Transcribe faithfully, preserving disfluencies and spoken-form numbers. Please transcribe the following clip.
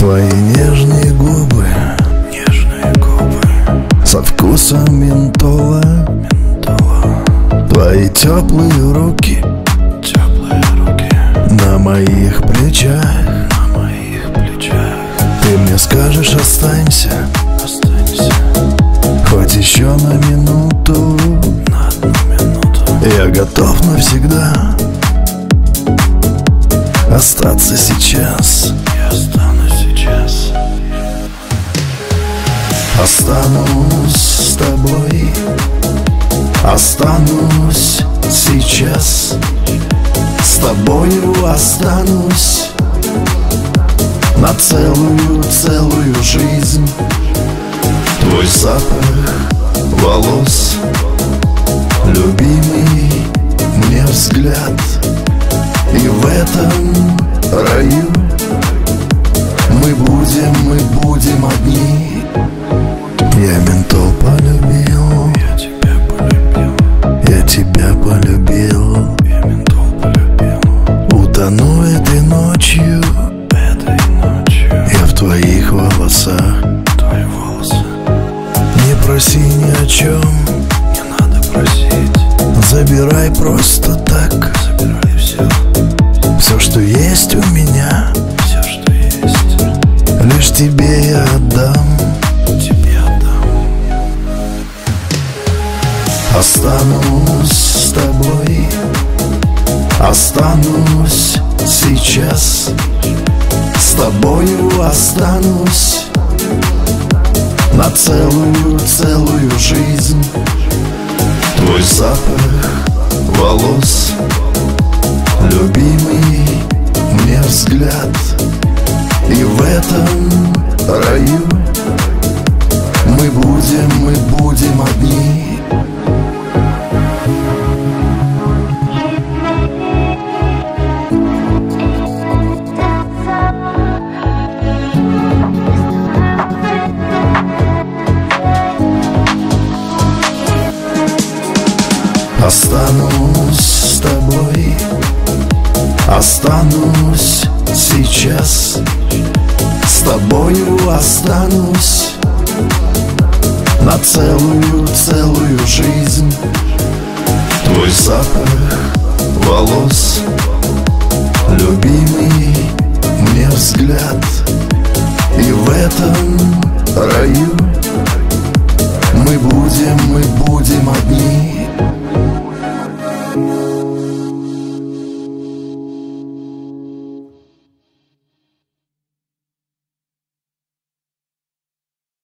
Твои нежные губы, нежные губы со вкусом ментола, ментола. Твои теплые руки, теплые руки на моих плечах, на моих плечах. Ты мне скажешь: останься, останься, хоть еще на минуту, на одну минуту. Я готов навсегда остаться сейчас. Я останусь сейчас. Останусь с тобой, останусь сейчас. С тобою останусь на целую, целую жизнь. Твой запах волос, любимый мне взгляд. И в этом раю мы будем, мы будем одни. Я ментол полюбил, Я тебя полюбил, я тебя полюбил. я ментол полюбил. Утону этой ночью, Этой ночью я в твоих волосах. твои волосы. Не проси ни о чем, Не надо просить, забирай просто так. забирай все, Все, что есть у меня, все, что есть, лишь тебе я отдам. тебе отдам. Останусь с тобой, останусь сейчас. С тобою останусь на целую, целую жизнь. Твой запах волос, любимый мне взгляд. И в этом раю мы будем, мы будем одни. Останусь с тобой, останусь сейчас. С тобою останусь на целую, целую жизнь. Твой запах волос, любимый мне взгляд. И в этом раю